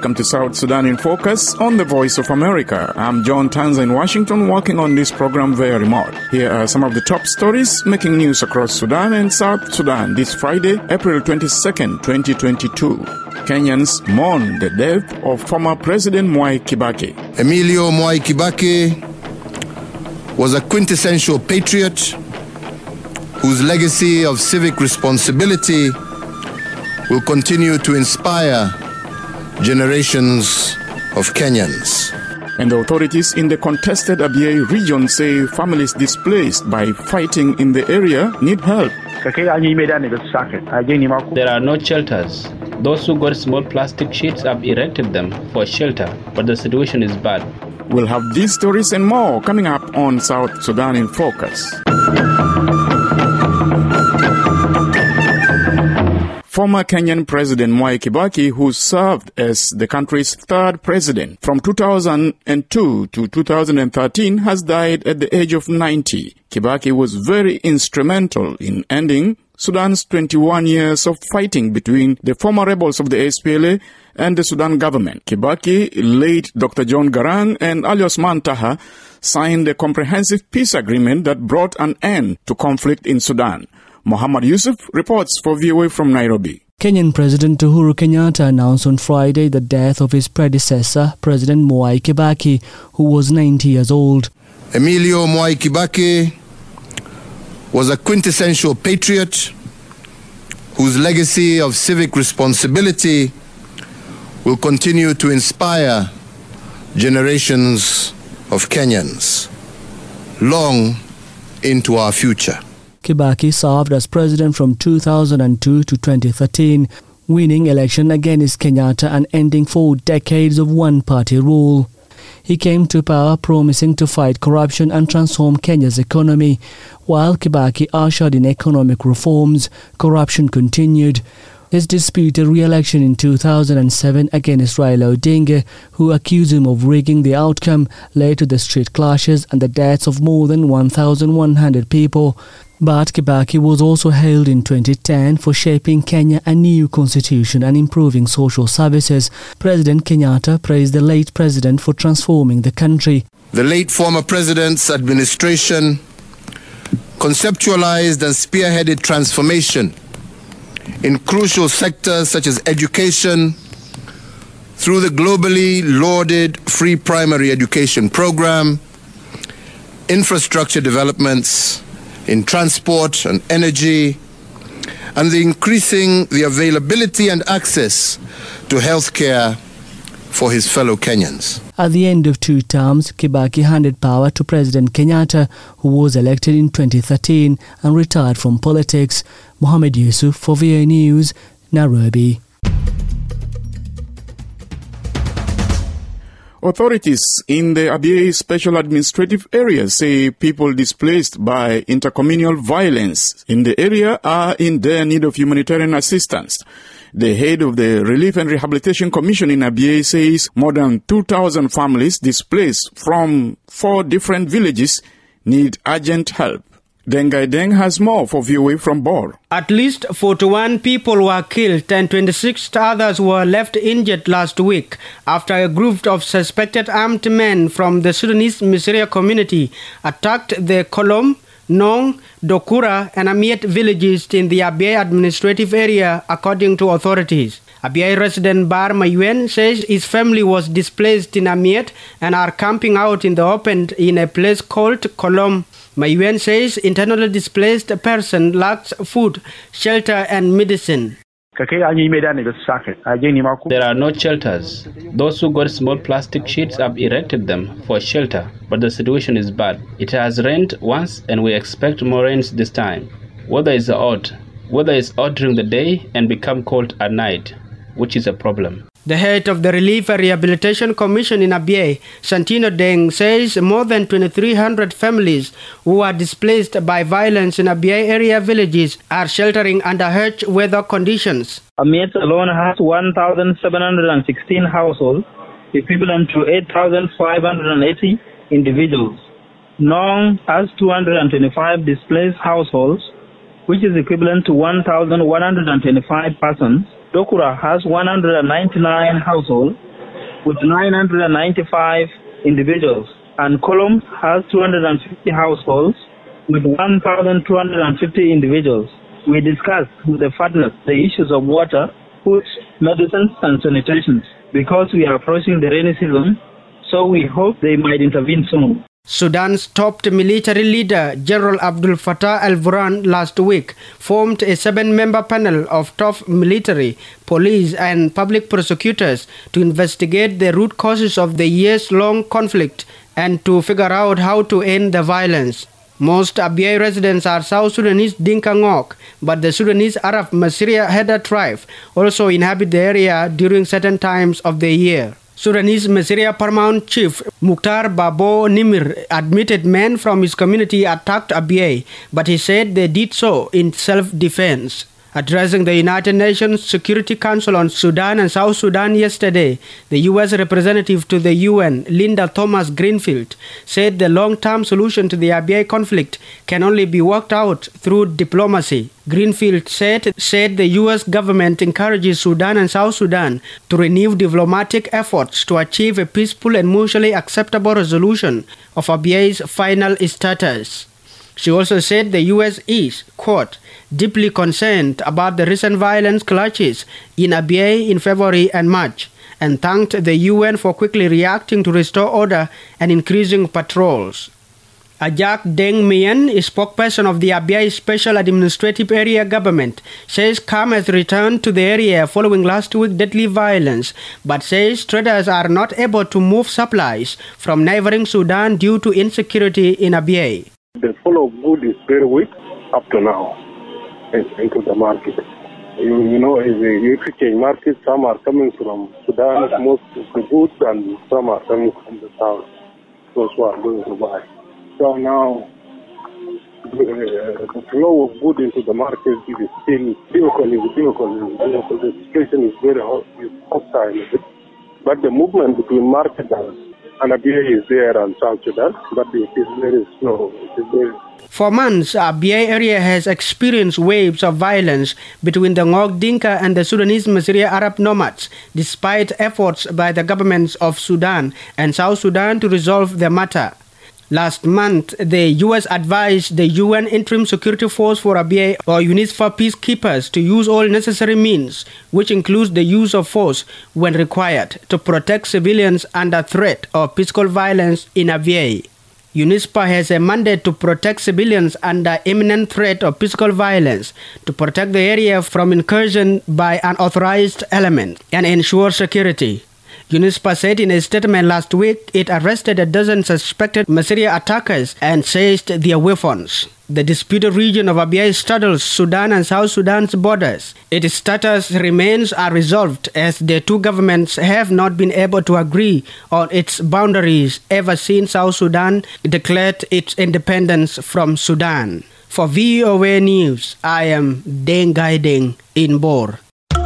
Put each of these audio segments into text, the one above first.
welcome to South Sudan in Focus on the Voice of America. I'm John Tanza in Washington, working on this program via remote. Here are some of the top stories making news across Sudan and South Sudan this Friday, April 22nd, 2022. Kenyans mourn the death of former President Mwai Kibaki. Emilio Mwai Kibaki was a quintessential patriot whose legacy of civic responsibility will continue to inspire generations of Kenyans. And the authorities in the contested Abyei region say families displaced by fighting in the area need help. There are no shelters. Those who got small plastic sheets have erected them for shelter, but the situation is bad. We'll have these stories and more coming up on South Sudan in Focus. Former Kenyan President Mwai Kibaki, who served as the country's third president from 2002 to 2013, has died at the age of 90. Kibaki was very instrumental in ending Sudan's 21 years of fighting between the former rebels of the SPLA and the Sudan government. Kibaki, late Dr. John Garang, and Ali Osman Taha signed a comprehensive peace agreement that brought an end to conflict in Sudan. Muhammad Yusuf reports for VOA from Nairobi. Kenyan President Uhuru Kenyatta announced on Friday the death of his predecessor, President Mwai Kibaki, who was 90 years old. Emilio Mwai Kibaki was a quintessential patriot whose legacy of civic responsibility will continue to inspire generations of Kenyans long into our future. Kibaki served as president from 2002 to 2013, winning election against Kenyatta and ending 4 decades of one-party rule. He came to power promising to fight corruption and transform Kenya's economy. While Kibaki ushered in economic reforms, corruption continued. His disputed re-election in 2007 against Raila Odinga, who accused him of rigging the outcome, led to the street clashes and the deaths of more than 1,100 people. But Kibaki was also hailed in 2010 for shaping Kenya a new constitution and improving social services. President Kenyatta praised the late president for transforming the country. The late former president's administration conceptualized and spearheaded transformation in crucial sectors such as education through the globally lauded free primary education program, infrastructure developments in transport and energy, and increasing the availability and access to healthcare for his fellow Kenyans. At the end of 2 terms, Kibaki handed power to President Kenyatta, who was elected in 2013 and retired from politics. Mohammed Yusuf for VOA News, Nairobi. Authorities in the Abyei Special Administrative Area say people displaced by intercommunal violence in the area are in dire need of humanitarian assistance. The head of the Relief and Rehabilitation Commission in Abyei says more than 2,000 families displaced from 4 different villages need urgent help. Dengai Deng has more for VOA from Bor. At least 41 people were killed and 26 others were left injured last week after a group of suspected armed men from the Sudanese Misiria community attacked the Kolom, Nong, Dokura and Amiet villages in the Abyei administrative area, according to authorities. Abyei resident Bar Mayuen says his family was displaced in Amiet and are camping out in the open in a place called Kolom. Mayuen says internally displaced person lacks food, shelter and medicine. There are no shelters. Those who got small plastic sheets have erected them for shelter, but the situation is bad. It has rained once and we expect more rains this time. Weather is odd during the day and become cold at night, which is a problem. The head of the Relief and Rehabilitation Commission in Abyei, Santino Deng, says more than 2,300 families who are displaced by violence in Abyei area villages are sheltering under harsh weather conditions. Amiet alone has 1,716 households, equivalent to 8,580 individuals. Nong has 225 displaced households, which is equivalent to 1,125 persons. Dokura has 199 households, with 995 individuals, and Kolom has 250 households with 1,250 individuals. We discussed with the partners the issues of water, food, medicines, and sanitation because we are approaching the rainy season, so we hope they might intervene soon. Sudan's top military leader, General Abdel Fattah al-Burhan, last week formed a 7-member panel of top military, police, and public prosecutors to investigate the root causes of the years-long conflict and to figure out how to end the violence. Most Abyei residents are South Sudanese Dinka Ngok, but the Sudanese Arab Masria Haida tribe also inhabit the area during certain times of the year. Sudanese Masria Paramount Chief Mukhtar Babo Nimir admitted men from his community attacked Abyei, but he said they did so in self-defense. Addressing the United Nations Security Council on Sudan and South Sudan yesterday, the U.S. representative to the UN, Linda Thomas-Greenfield, said the long-term solution to the Abyei conflict can only be worked out through diplomacy. Greenfield said the U.S. government encourages Sudan and South Sudan to renew diplomatic efforts to achieve a peaceful and mutually acceptable resolution of Abyei's final status. She also said the U.S. is, quote, deeply concerned about the recent violence clutches in Abyei in February and March, and thanked the UN for quickly reacting to restore order and increasing patrols. Ajak Deng Mien, a spokesperson of the Abyei Special Administrative Area government, says calm has returned to the area following last week's deadly violence, but says traders are not able to move supplies from neighboring Sudan due to insecurity in Abyei. The flow of goods is very weak up to now into the market. You know, it's a exchange market. Some are coming from Sudan, most of the goods, and some are coming from the south. Those who are going to buy. So now, the flow of goods into the market is still difficult. The situation is very hostile. But the movement between market and Abyei is there and South Sudan, but it is very slow. For months, Abyei area has experienced waves of violence between the Ngok Dinka and the Sudanese Masria Arab nomads, despite efforts by the governments of Sudan and South Sudan to resolve the matter. Last month, the U.S. advised the UN Interim Security Force for Abyei, or UNISFA peacekeepers, to use all necessary means, which includes the use of force when required, to protect civilians under threat of physical violence in Abyei. UNISFA has a mandate to protect civilians under imminent threat of physical violence, to protect the area from incursion by unauthorized elements, and ensure security. UNISFA said in a statement last week it arrested a dozen suspected Masria attackers and seized their weapons. The disputed region of Abyei straddles Sudan and South Sudan's borders. Its status remains unresolved as the two governments have not been able to agree on its boundaries ever since South Sudan declared its independence from Sudan. For VOA News, I am Deng Gaideng in Bor.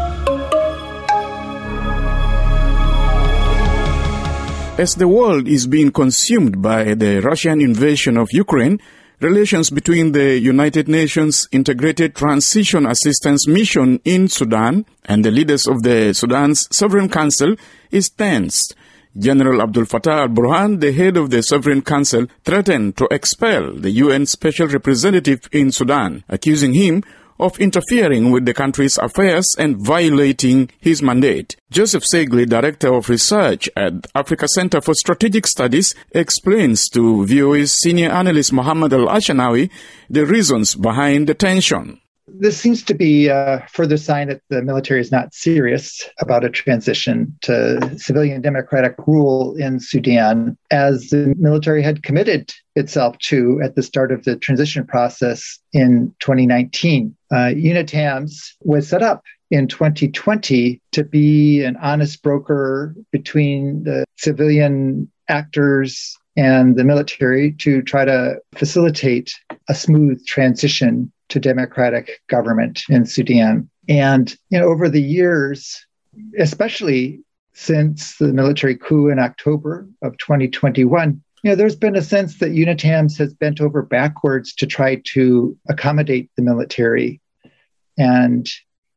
As the world is being consumed by the Russian invasion of Ukraine, relations between the United Nations Integrated Transition Assistance Mission in Sudan and the leaders of the Sudan's Sovereign Council is tense. General Abdel Fattah al-Burhan, the head of the Sovereign Council, threatened to expel the UN Special Representative in Sudan, accusing him of interfering with the country's affairs and violating his mandate. Joseph Segli, Director of Research at Africa Center for Strategic Studies, explains to VOA's senior analyst Mohammed Al-Ashanawi the reasons behind the tension. This seems to be a further sign that the military is not serious about a transition to civilian democratic rule in Sudan, as the military had committed itself to at the start of the transition process in 2019. UNITAMS was set up in 2020 to be an honest broker between the civilian actors and the military to try to facilitate a smooth transition to democratic government in Sudan. And over the years, especially since the military coup in October of 2021, there's been a sense that UNITAMS has bent over backwards to try to accommodate the military and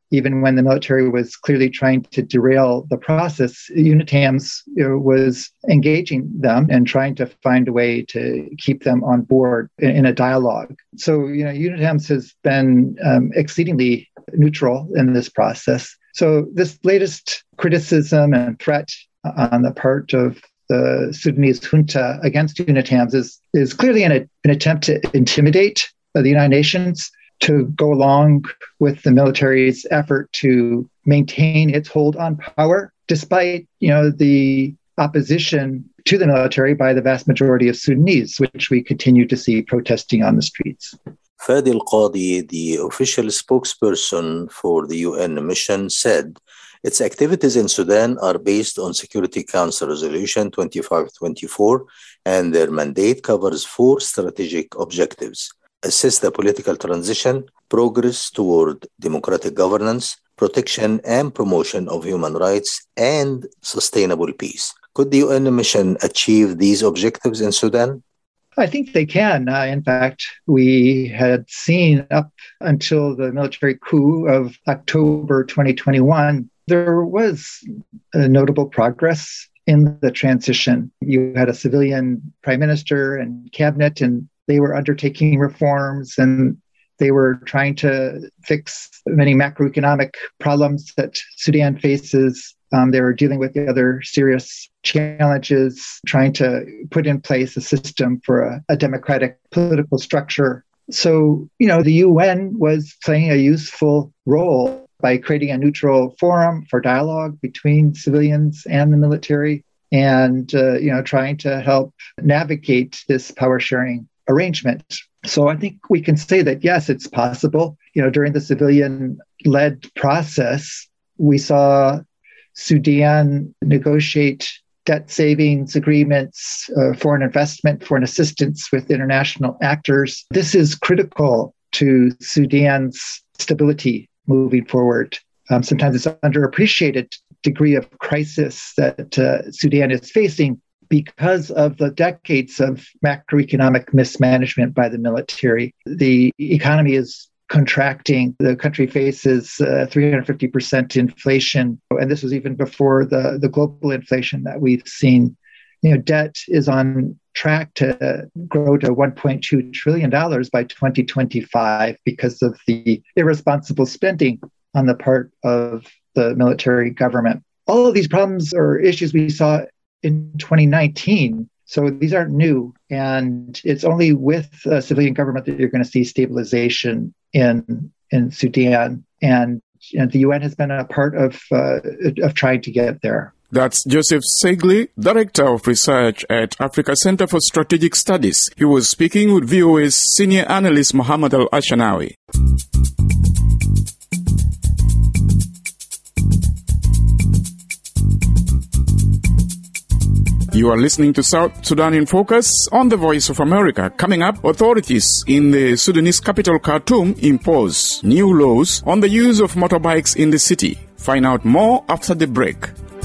even when the military was clearly trying to derail the process, UNITAMS was engaging them and trying to find a way to keep them on board in a dialogue. So, UNITAMS has been exceedingly neutral in this process. So this latest criticism and threat on the part of the Sudanese junta against UNITAMS is clearly an attempt to intimidate the United Nations to go along with the military's effort to maintain its hold on power, despite, the opposition to the military by the vast majority of Sudanese, which we continue to see protesting on the streets. Fadi al-Qadi, the official spokesperson for the UN mission, said its activities in Sudan are based on Security Council Resolution 2524, and their mandate covers 4 strategic objectives: assist the political transition, progress toward democratic governance, protection and promotion of human rights, and sustainable peace. Could the UN mission achieve these objectives in Sudan? I think they can. In fact, we had seen up until the military coup of October 2021, there was a notable progress in the transition. You had a civilian prime minister and cabinet, and they were undertaking reforms, and they were trying to fix many macroeconomic problems that Sudan faces. They were dealing with the other serious challenges, trying to put in place a system for a democratic political structure. So, the UN was playing a useful role by creating a neutral forum for dialogue between civilians and the military and, trying to help navigate this power sharing arrangement. So I think we can say that, yes, it's possible. During the civilian-led process, we saw Sudan negotiate debt savings agreements, foreign investment, foreign assistance with international actors. This is critical to Sudan's stability moving forward. Sometimes it's an underappreciated degree of crisis that Sudan is facing because of the decades of macroeconomic mismanagement by the military. The economy is contracting. The country faces 350% inflation. And this was even before the global inflation that we've seen. Debt is on track to grow to $1.2 trillion by 2025 because of the irresponsible spending on the part of the military government. All of these problems or issues we saw in 2019. So these aren't new. And it's only with a civilian government that you're going to see stabilization in Sudan. And the UN has been a part of trying to get there. That's Joseph Segley, Director of Research at Africa Center for Strategic Studies. He was speaking with VOA's senior analyst Mohammed Al-Ashanawi. You are listening to South Sudan in Focus on the Voice of America. Coming up, authorities in the Sudanese capital Khartoum impose new laws on the use of motorbikes in the city. Find out more after the break.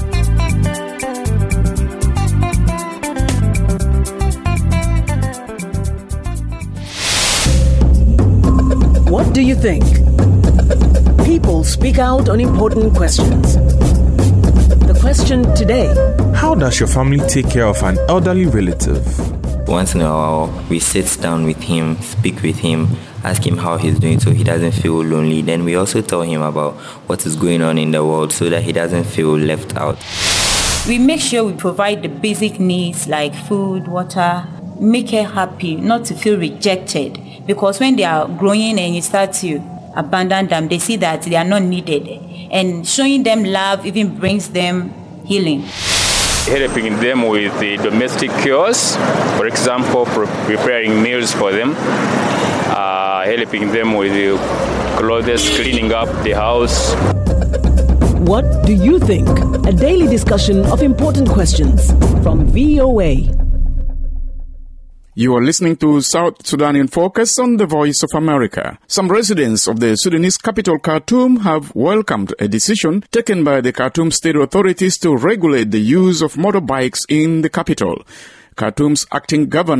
What do you think? People speak out on important questions. The question today: how does your family take care of an elderly relative? Once in a while, we sit down with him, speak with him, ask him how he's doing so he doesn't feel lonely. Then we also tell him about what is going on in the world so that he doesn't feel left out. We make sure we provide the basic needs like food, water, make her happy, not to feel rejected. Because when they are growing and you start to abandon them, they see that they are not needed. And showing them love even brings them healing. Helping them with the domestic chores, for example, preparing meals for them, helping them with the clothes, cleaning up the house. What do you think? A daily discussion of important questions from VOA. You are listening to South Sudan in Focus on the Voice of America. Some residents of the Sudanese capital Khartoum have welcomed a decision taken by the Khartoum state authorities to regulate the use of motorbikes in the capital. Khartoum's acting governor,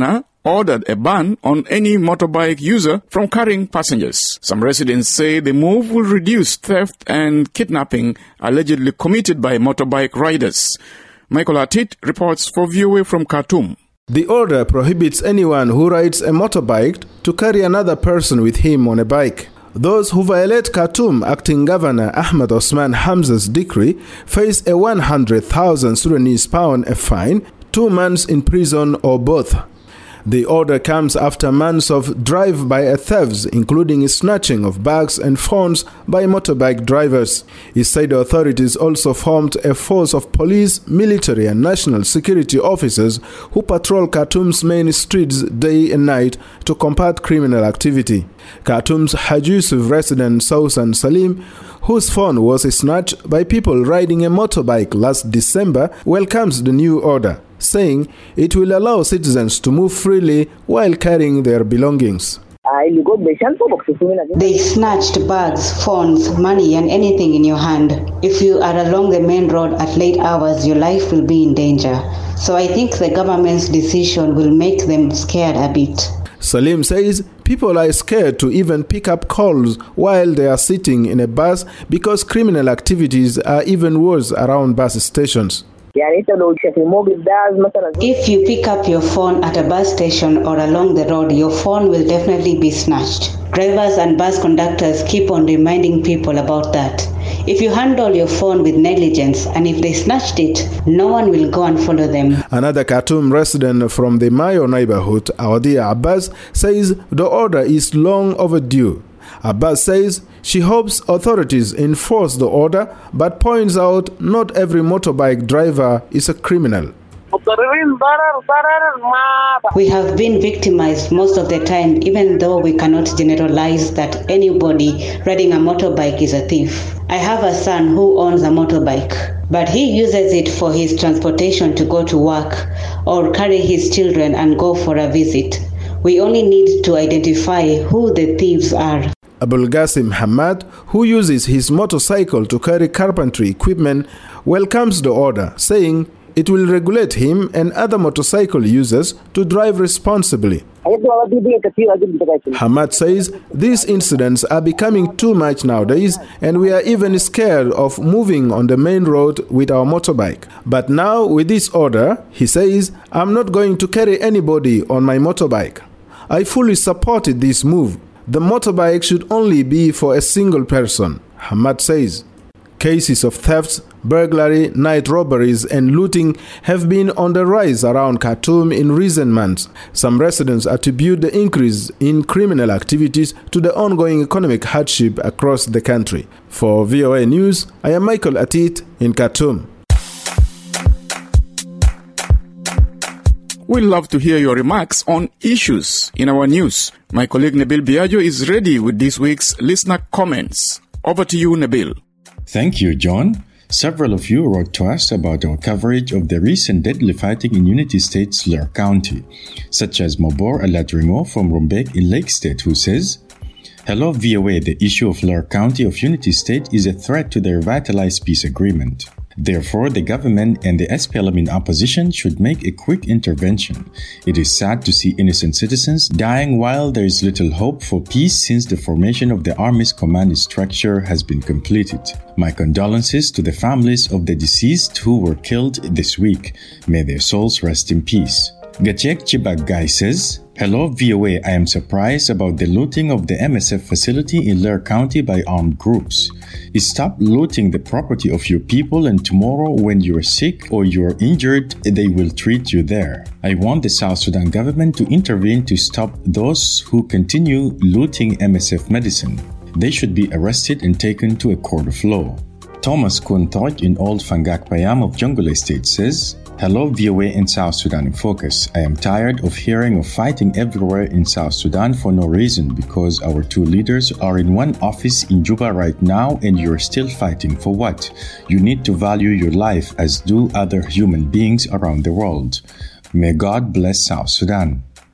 ordered a ban on any motorbike user from carrying passengers. Some residents say the move will reduce theft and kidnapping allegedly committed by motorbike riders. Michael Atit reports for VOA from Khartoum. The order prohibits anyone who rides a motorbike to carry another person with him on a bike. Those who violate Khartoum Acting Governor Ahmed Osman Hamza's decree face a 100,000 Sudanese pound a fine, 2 months in prison or both. The order comes after months of drive-by thefts, including snatching of bags and phones by motorbike drivers. He said the authorities also formed a force of police, military and national security officers who patrol Khartoum's main streets day and night to combat criminal activity. Khartoum's Haji Yusuf resident Sausan Salim, whose phone was snatched by people riding a motorbike last December, welcomes the new order, saying it will allow citizens to move freely while carrying their belongings. They snatched bags, phones, money and anything in your hand. If you are along the main road at late hours, your life will be in danger. So I think the government's decision will make them scared a bit. Salim says people are scared to even pick up calls while they are sitting in a bus because criminal activities are even worse around bus stations. If you pick up your phone at a bus station or along the road, your phone will definitely be snatched. Drivers and bus conductors keep on reminding people about that. If you handle your phone with negligence and if they snatched it, no one will go and follow them. Another Khartoum resident from the Mayo neighborhood, Awadia Abbas, says the order is long overdue. Abbas says she hopes authorities enforce the order, but points out not every motorbike driver is a criminal. We have been victimized most of the time, even though we cannot generalize that anybody riding a motorbike is a thief. I have a son who owns a motorbike, but he uses it for his transportation to go to work or carry his children and go for a visit. We only need to identify who the thieves are. Abul Qasim Hamad, who uses his motorcycle to carry carpentry equipment, welcomes the order, saying it will regulate him and other motorcycle users to drive responsibly. Hamad says these incidents are becoming too much nowadays and we are even scared of moving on the main road with our motorbike. But now with this order, he says, I'm not going to carry anybody on my motorbike. I fully supported this move. The motorbike should only be for a single person, Hamad says. Cases of thefts, burglary, night robberies and looting have been on the rise around Khartoum in recent months. Some residents attribute the increase in criminal activities to the ongoing economic hardship across the country. For VOA News, I am Michael Atit in Khartoum. We'd love to hear your remarks on issues in our news. My colleague Nabil Biagio is ready with this week's listener comments. Over to you, Nabil. Thank you, John. Several of you wrote to us about our coverage of the recent deadly fighting in Unity State's Lur County, such as Mabor Aladrimo from Rumbek in Lake State, who says, Hello, VOA. The issue of Lur County of Unity State is a threat to the revitalized peace agreement. Therefore, the government and the SPLM in opposition should make a quick intervention. It is sad to see innocent citizens dying while there is little hope for peace since the formation of the Army's command structure has been completed. My condolences to the families of the deceased who were killed this week. May their souls rest in peace. Gachek Chibagai says, Hello VOA, I am surprised about the looting of the MSF facility in Lur County by armed groups. Stop looting the property of your people and tomorrow when you are sick or you are injured, they will treat you there. I want the South Sudan government to intervene to stop those who continue looting MSF medicine. They should be arrested and taken to a court of law. Thomas Kuntoj in Old Fangak Payam of Jungle Estate says, Hello VOA in South Sudan in Focus. I am tired of hearing of fighting everywhere in South Sudan for no reason because our two leaders are in one office in Juba right now and you're still fighting for what? You need to value your life as do other human beings around the world. May God bless South Sudan.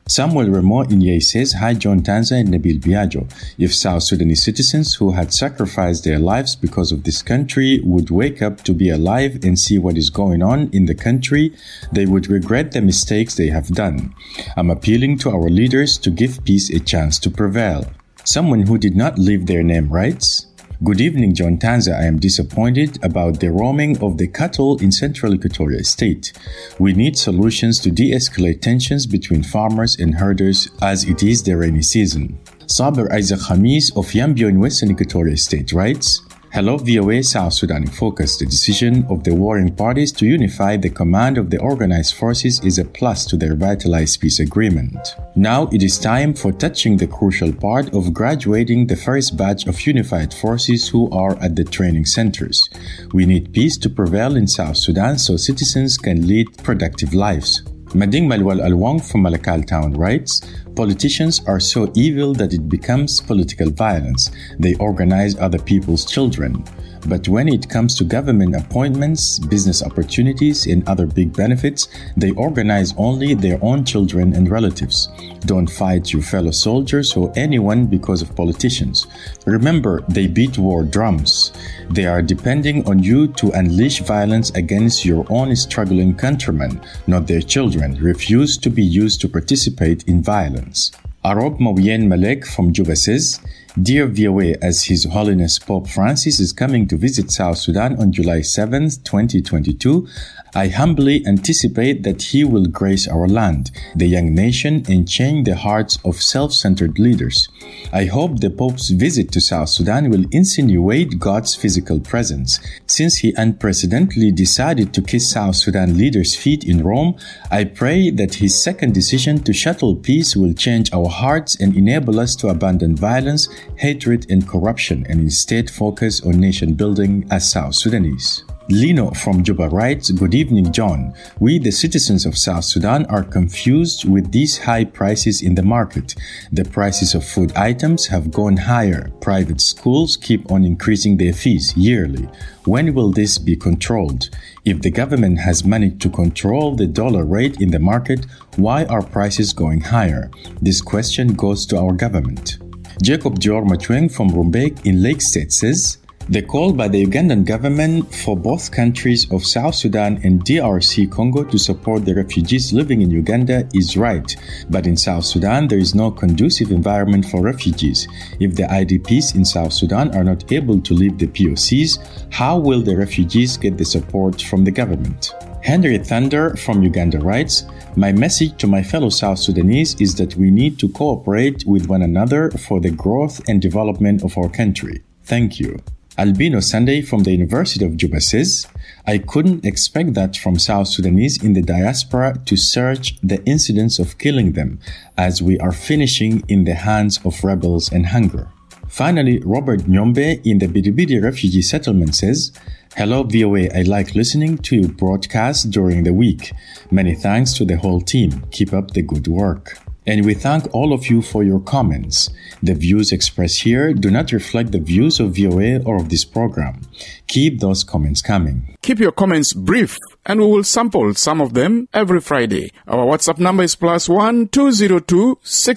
Samuel Remo Inye says, "Hi John Tanza and Nabil Biagio. If South Sudanese citizens who had sacrificed their lives because of this country would wake up to be alive and see what is going on in the country, they would regret the mistakes they have done. I'm appealing to our leaders to give peace a chance to prevail." Someone who did not leave their name writes, "Good evening, John Tanza. I am disappointed about the roaming of the cattle in Central Equatoria State. We need solutions to de-escalate tensions between farmers and herders as it is the rainy season." Saber Isaac Khamis of Yambio in Western Equatoria State writes, "Hello VOA South Sudan in Focus. The decision of the warring parties to unify the command of the organized forces is a plus to their revitalized peace agreement. Now it is time for touching the crucial part of graduating the first batch of unified forces who are at the training centers. We need peace to prevail in South Sudan so citizens can lead productive lives." Mading Malwal Alwang from Malakal Town writes, "Politicians are so evil that it becomes political violence. They organize other people's children. But when it comes to government appointments, business opportunities, and other big benefits, they organize only their own children and relatives. Don't fight your fellow soldiers or anyone because of politicians. Remember, they beat war drums. They are depending on you to unleash violence against your own struggling countrymen, not their children. Refuse to be used to participate in violence." Arob Mawien Malek from Juba says, "Dear VOA, as His Holiness Pope Francis is coming to visit South Sudan on July 7th, 2022, I humbly anticipate that he will grace our land, the young nation, and change the hearts of self-centered leaders. I hope the Pope's visit to South Sudan will insinuate God's physical presence. Since he unprecedentedly decided to kiss South Sudan leaders' feet in Rome, I pray that his second decision to shuttle peace will change our hearts and enable us to abandon violence, hatred, and corruption, and instead focus on nation building as South Sudanese." Lino from Juba writes, "Good evening, John. We, the citizens of South Sudan, are confused with these high prices in the market. The prices of food items have gone higher. Private schools keep on increasing their fees yearly. When will this be controlled? If the government has managed to control the dollar rate in the market, why are prices going higher? This question goes to our government." Jacob Dior Machweng from Rumbek in Lake State says, "The call by the Ugandan government for both countries of South Sudan and DRC Congo to support the refugees living in Uganda is right, but in South Sudan there is no conducive environment for refugees. If the IDPs in South Sudan are not able to leave the POCs, how will the refugees get the support from the government?" Henry Thunder from Uganda writes, "My message to my fellow South Sudanese is that we need to cooperate with one another for the growth and development of our country. Thank you." Albino Sunday from the University of Juba says, "I couldn't expect that from South Sudanese in the diaspora to search the incidents of killing them, as we are finishing in the hands of rebels and hunger." Finally, Robert Nyombe in the Bidibidi refugee settlement says, "Hello VOA, I like listening to your broadcast during the week. Many thanks to the whole team. Keep up the good work." And we thank all of you for your comments. The views expressed here do not reflect the views of VOA or of this program. Keep those comments coming. Keep your comments brief, and we will sample some of them every Friday. Our WhatsApp number is +1 202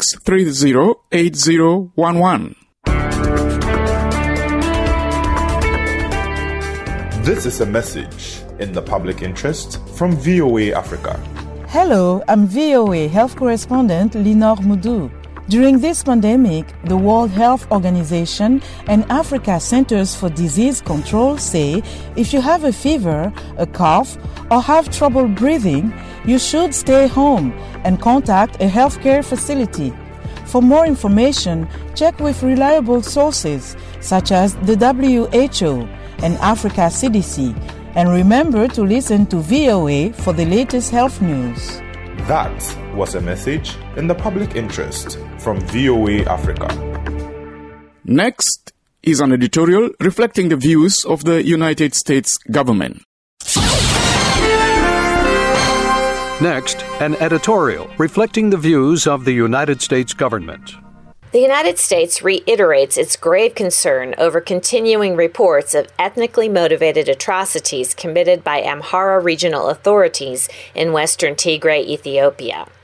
630 8011. This is a message in the public interest from VOA Africa. Hello, I'm VOA health correspondent Linor Moudou. During this pandemic, the World Health Organization and Africa Centers for Disease Control say if you have a fever, a cough, or have trouble breathing, you should stay home and contact a healthcare facility. For more information, check with reliable sources such as the WHO and Africa CDC. And remember to listen to VOA for the latest health news. That was a message in the public interest from VOA Africa. Next is an editorial reflecting the views of the United States government. Next, an editorial reflecting the views of the United States government. The United States reiterates its grave concern over continuing reports of ethnically motivated atrocities committed by Amhara regional authorities in western Tigray, Ethiopia.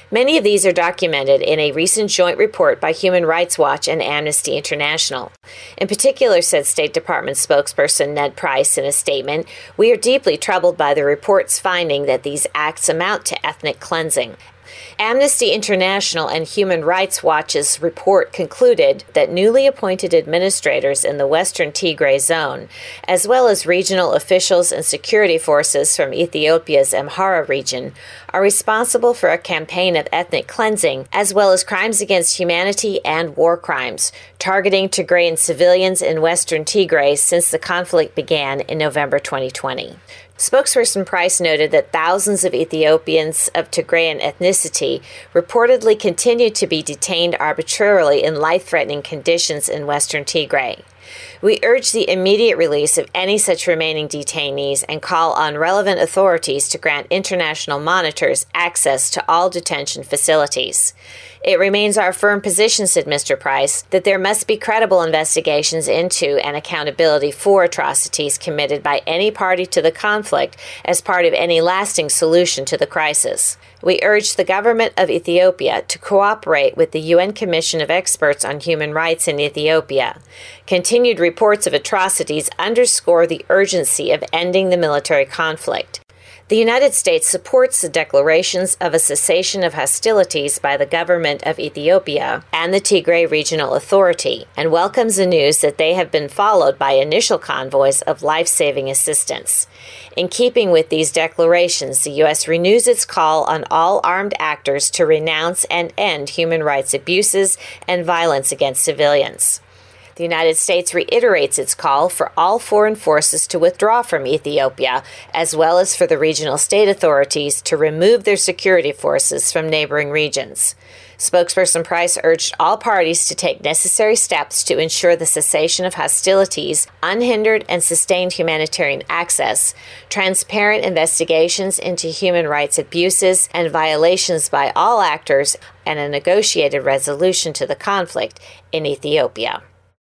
Many of these are documented in a recent joint report by Human Rights Watch and Amnesty International. In particular, said State Department spokesperson Ned Price in a statement, "We are deeply troubled by the report's finding that these acts amount to ethnic cleansing." Amnesty International and Human Rights Watch's report concluded that newly appointed administrators in the Western Tigray zone, as well as regional officials and security forces from Ethiopia's Amhara region, are responsible for a campaign of ethnic cleansing, as well as crimes against humanity and war crimes, targeting Tigrayan civilians in Western Tigray since the conflict began in November 2020. Spokesperson Price noted that thousands of Ethiopians of Tigrayan ethnicity reportedly continue to be detained arbitrarily in life-threatening conditions in Western Tigray. We urge the immediate release of any such remaining detainees and call on relevant authorities to grant international monitors access to all detention facilities. It remains our firm position, said Mr. Price, that there must be credible investigations into and accountability for atrocities committed by any party to the conflict as part of any lasting solution to the crisis. We urge the government of Ethiopia to cooperate with the UN Commission of Experts on Human Rights in Ethiopia. Continued reports of atrocities underscore the urgency of ending the military conflict. The United States supports the declarations of a cessation of hostilities by the government of Ethiopia and the Tigray Regional Authority, and welcomes the news that they have been followed by initial convoys of life-saving assistance. In keeping with these declarations, the U.S. renews its call on all armed actors to renounce and end human rights abuses and violence against civilians. The United States reiterates its call for all foreign forces to withdraw from Ethiopia, as well as for the regional state authorities to remove their security forces from neighboring regions. Spokesperson Price urged all parties to take necessary steps to ensure the cessation of hostilities, unhindered and sustained humanitarian access, transparent investigations into human rights abuses and violations by all actors, and a negotiated resolution to the conflict in Ethiopia.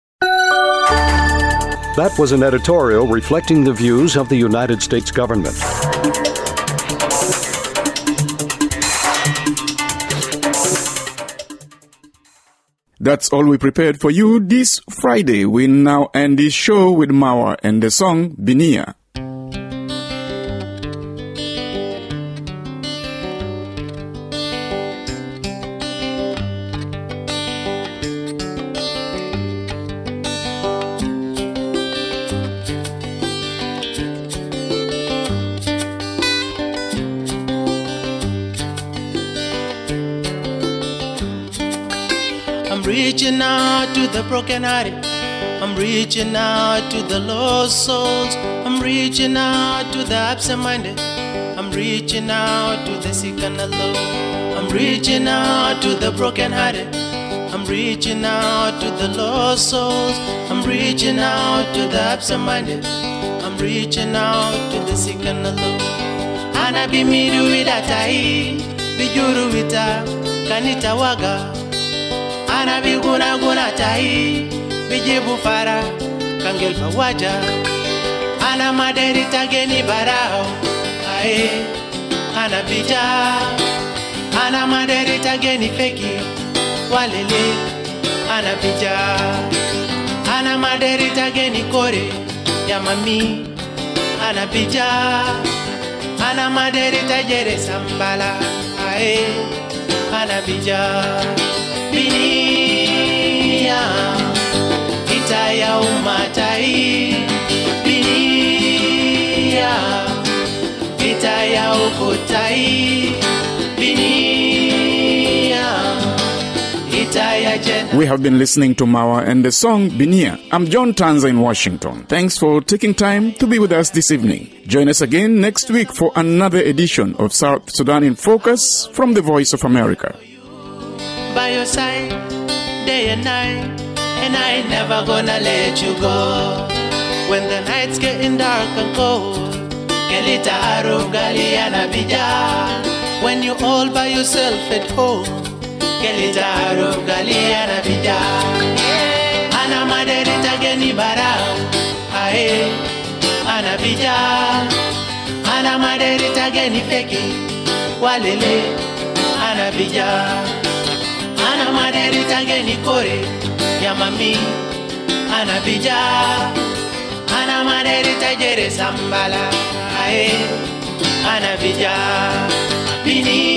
That was an editorial reflecting the views of the United States government. That's all we prepared for you this Friday. We now end this show with Mawa and the song Binia. Reaching out to the brokenhearted, I'm reaching out to the lost souls, I'm reaching out to the absent-minded, I'm reaching out to the sick and the low, I'm reaching out to the brokenhearted, I'm reaching out to the lost souls, I'm reaching out to the absent-minded, I'm reaching out to the sick and the low. Ana bimiru idatai, bijuru ita, kanita waga. Ana biguna guna tai, bijibu fara, kangel fawaja. Ana maderi tageni barao, ae, ana bija. Ana maderi tageni feki, walele, ana bija. Ana maderi tageni kore, ya mami, ana bija. Ana maderi tajere sambala, ae, ana bija. Binia, itaya umatai. Binia, itaya ukutai. Binia, itaya jena. We have been listening to Mawa and the song Binia. I'm John Tanza in Washington. Thanks for taking time to be with us this evening. Join us again next week for another edition of South Sudan in Focus from the Voice of America. By your side, day and night, and I ain't never gonna let you go. When the night's getting dark and cold, Kelita Arum Galiana Bija. When you're all by yourself at home, Kelita Arum Galiana Bija. Ana Maderita Geni Barao, Ae, Ana Bija. Ana Maderita Geni Feki, Walele, Ana anabija ana maderi tangeni kore ya mami anabija ana maderi tajere sambala ae anabija bini